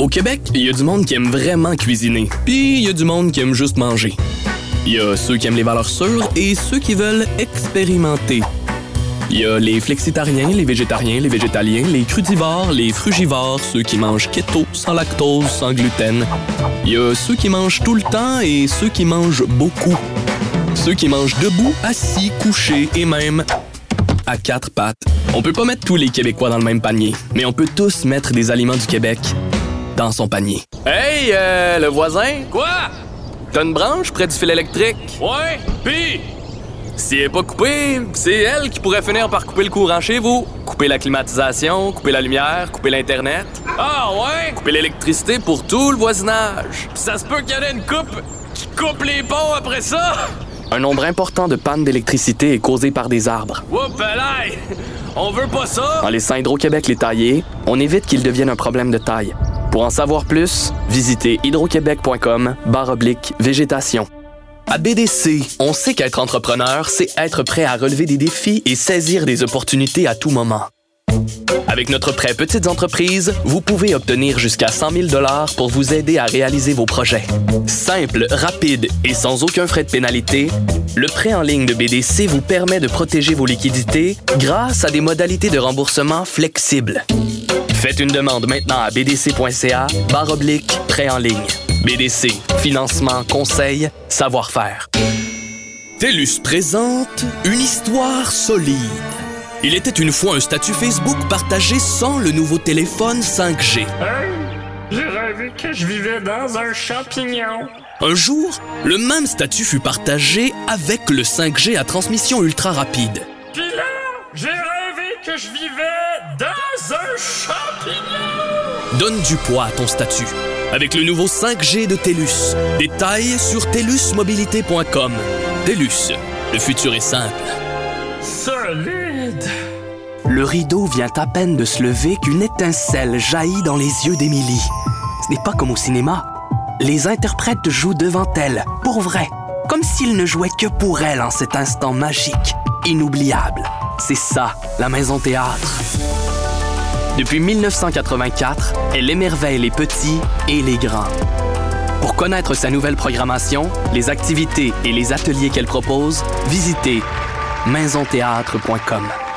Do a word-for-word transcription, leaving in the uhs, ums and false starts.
Au Québec, il y a du monde qui aime vraiment cuisiner, puis il y a du monde qui aime juste manger. Il y a ceux qui aiment les valeurs sûres et ceux qui veulent expérimenter. Il y a les flexitariens, les végétariens, les végétaliens, les crudivores, les frugivores, ceux qui mangent keto, sans lactose, sans gluten. Il y a ceux qui mangent tout le temps et ceux qui mangent beaucoup. Ceux qui mangent debout, assis, couchés et même à quatre pattes. On peut pas mettre tous les Québécois dans le même panier, mais on peut tous mettre des aliments du Québec dans son panier. Hey, euh, le voisin? Quoi? T'as une branche près du fil électrique? Ouais, pis? Si elle est pas coupée, c'est elle qui pourrait finir par couper le courant chez vous. Couper la climatisation, couper la lumière, couper l'Internet. Ah ouais? Couper l'électricité pour tout le voisinage. Ça se peut qu'il y en ait une coupe qui coupe les ponts après ça? Un nombre important de pannes d'électricité est causé par des arbres. Oups, là! On veut pas ça! En laissant Hydro-Québec les tailler, on évite qu'ils deviennent un problème de taille. Pour en savoir plus, visitez hydroquebec.com barre oblique végétation. À B D C, on sait qu'être entrepreneur, c'est être prêt à relever des défis et saisir des opportunités à tout moment. Avec notre prêt Petites entreprises, vous pouvez obtenir jusqu'à cent mille dollars pour vous aider à réaliser vos projets. Simple, rapide et sans aucun frais de pénalité, le prêt en ligne de B D C vous permet de protéger vos liquidités grâce à des modalités de remboursement flexibles. Faites une demande maintenant à bdc.ca barre oblique prêt en ligne. B D C, financement, conseil, savoir-faire. TELUS présente une histoire solide. Il était une fois un statut Facebook partagé sans le nouveau téléphone cinq G. Hey, j'ai rêvé que je vivais dans un champignon. Un jour, le même statut fut partagé avec le cinq G à transmission ultra rapide. Puis là, j'ai rêvé que je vivais dans un champignon. Donne du poids à ton statut avec le nouveau cinq G de TELUS. Détails sur telus mobilité point com. TELUS, le futur est simple. Solide. Le rideau vient à peine de se lever qu'une étincelle jaillit dans les yeux d'Émilie. Ce n'est pas comme au cinéma. Les interprètes jouent devant elle, pour vrai, comme s'ils ne jouaient que pour elle en cet instant magique, inoubliable. C'est ça, la Maison Théâtre. Depuis mille neuf cent quatre-vingt-quatre, elle émerveille les petits et les grands. Pour connaître sa nouvelle programmation, les activités et les ateliers qu'elle propose, visitez maison théâtre point com.